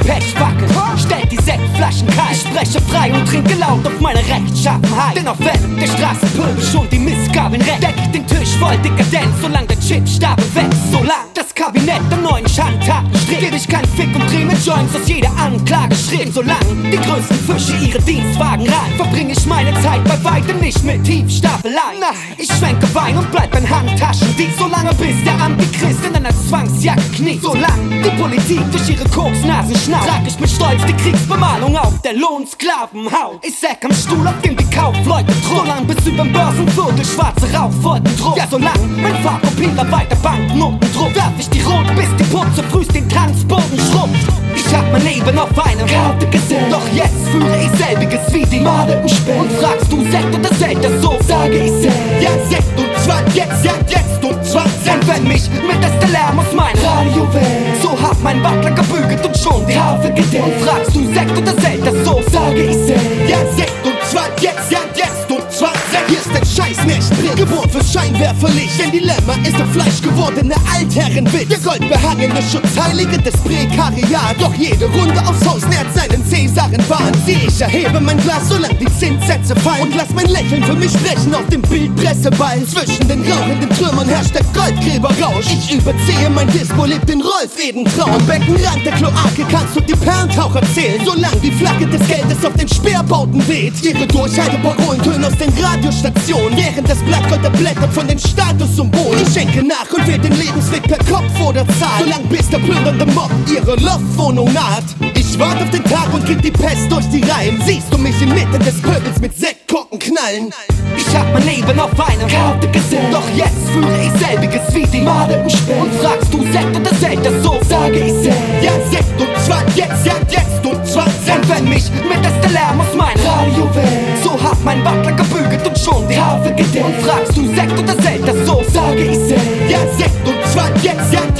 Pech wackelt, stellt die Sektflaschen kalt. Ich spreche frei und trinke laut auf meine Rechtschaffenheit. Denn auch wenn der Straßenpöbel schon die Mistgabeln reckt, deck ich den Tisch voll Dekadenz, solang der Chipstapel wächst. Solang das Kabinett der neuen Schandtaten strebt, geb ich kein Fick und dreh mit Joints aus jeder Anklage schritt. Solang die größten Fische ihre Dienstwagen rein, verbringe ich meine Zeit bei weitem nicht mit Tiefstapelei. Nein, ich schwenke Wein und bleib ein Handtaschendieb, solange bis der Antichrist in einer Zwangsjacke kniet. Solange die Politik durch ihre Koksnasen schnaubt, trag ich mit Stolz die Kriegsbemalung auf der Lohnsklavenhaut. Ich säck am Stuhl, auf dem die Kaufleute drohen, solang bis überm Börsenviertel schwarze Rauchwolken drohen. Ja, solang mein Farbkopierer weiter Banknoten druckt, werf ich die rot, bis die Putze frühst den Tanzboden schrubbt. Ich hab mein Leben auf eine Karte gesetzt, doch jetzt führe ich selbiges wie die Made im Spiel. Und fragst du Sekt oder Sekt, das so sage ich Sekt. Ja, Sekt und zwar jetzt, ja, jetzt und zwar Sekt. Und wenn mich mit der Lärm aus meinem Radio wählt, so hab mein Butler gebügelt und schon die Harfe gedeckt. Und fragst du Sekt oder Sekt, das so sage ich Sekt. Ja, Sekt und zwar jetzt, ja, jetzt und zwar Sekt. Hier ist der Scheiß nicht geboren fürs Scheinwerferlicht, denn Dilemma ist der fleischgewordene Altherrenwitz. Der goldbehangene Schutzheilige des Prekariat. Doch jede Runde aufs Haus nährt seinen Cäsarenwahn. Ich erhebe mein Glas, solange die Zinssätze fallen, und lass mein Lächeln für mich sprechen auf dem Bildpresseball. Zwischen den rauchenden Trümmern herrscht der Goldgräberrausch. Ich überziehe mein Dispo, lebt den Rolf-Eden-Traum. Am Beckenrand der Kloake kannst du die Perlentaucher zählen, solange die Flagge des Geldes auf den Speerbauten weht. Ihre Durchhalteparolen tönen aus den Radiostationen, während das Blattgold erblättert von den Statussymbolen. Ich schenke nach und wähl den Lebensweg per Kopf oder Zahl, solange bis der plündernde Mob ihre Loftwohnung naht. Ich warte auf den Tag und krieg die Pest durch die Reihen. Siehst du mich inmitten des Pöbels mit Sektkorken knallen? Ich hab mein Leben auf eine Karte gesetzt, doch jetzt führe ich selbiges wie die Made im Spiel. Und fragst du Sekt oder Sekt, das so sage ich Sekt. Ja, Sekt und zwar jetzt, ja, jetzt und zwar Sekt. Und wenn mich mit der Lärm aus meinem Radio wählt, so hab mein Butler gebügelt und schon die Harfe gedeckt. Und fragst du Sekt oder Sekt, das so sage ich Sekt. Ja, Sekt und zwar jetzt, ja,